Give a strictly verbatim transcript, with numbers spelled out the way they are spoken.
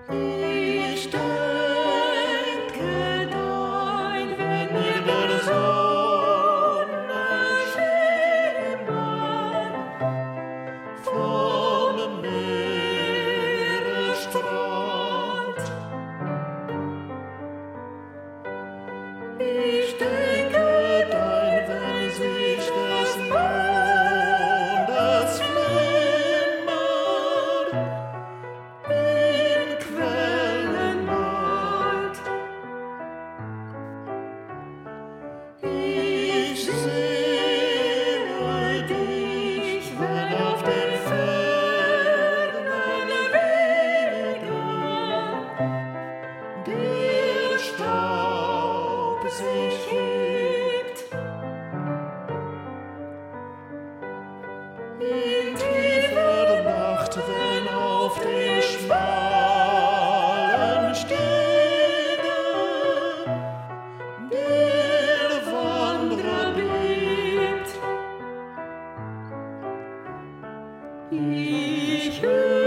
Ich denke dein, wenn mir der Sonne schimmert, vom Meeresstrand. Ich denke dein, wenn sich des Mondes Flimmer in Quellen malt. Ich sehe dich, wenn auf den fernen Wegen der Staub sich hebt. In tiefer Nacht, wenn auf den schmalen Stegen der Wanderer bebt. Ich höre